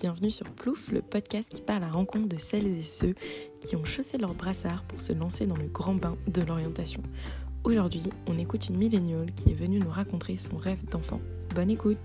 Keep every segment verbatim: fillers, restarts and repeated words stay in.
bienvenue sur Plouf, le podcast qui part à la rencontre de celles et ceux qui ont chaussé leur brassard pour se lancer dans le grand bain de l'orientation. Aujourd'hui, on écoute une milléniale qui est venue nous raconter son rêve d'enfant. Bonne écoute!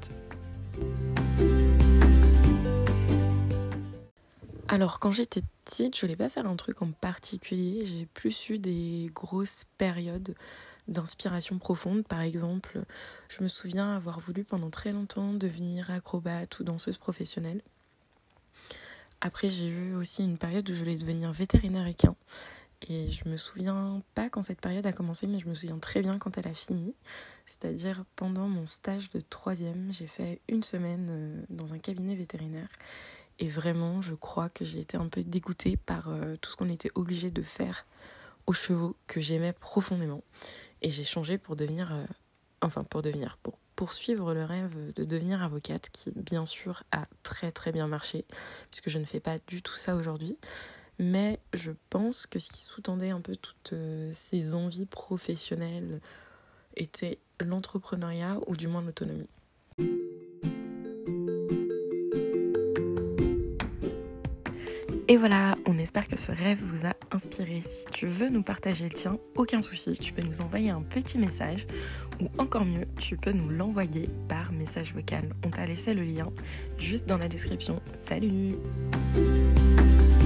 Alors, quand j'étais petite, je voulais pas faire un truc en particulier. J'ai plus eu des grosses périodes d'inspiration profonde. Par exemple, je me souviens avoir voulu pendant très longtemps devenir acrobate ou danseuse professionnelle. Après, j'ai eu aussi une période où je voulais devenir vétérinaire équin. Et je me souviens pas quand cette période a commencé, mais je me souviens très bien quand elle a fini. C'est-à-dire pendant mon stage de troisième, j'ai fait une semaine dans un cabinet vétérinaire. Et vraiment, je crois que j'ai été un peu dégoûtée par euh, tout ce qu'on était obligé de faire aux chevaux que j'aimais profondément. Et j'ai changé pour devenir, euh, enfin pour devenir, pour poursuivre le rêve de devenir avocate, qui bien sûr a très très bien marché, puisque je ne fais pas du tout ça aujourd'hui. Mais je pense que ce qui sous-tendait un peu toutes euh, ces envies professionnelles était l'entrepreneuriat, ou du moins l'autonomie. Et voilà, on espère que ce rêve vous a inspiré. Si tu veux nous partager le tien, aucun souci, tu peux nous envoyer un petit message ou encore mieux, tu peux nous l'envoyer par message vocal. On t'a laissé le lien juste dans la description. Salut!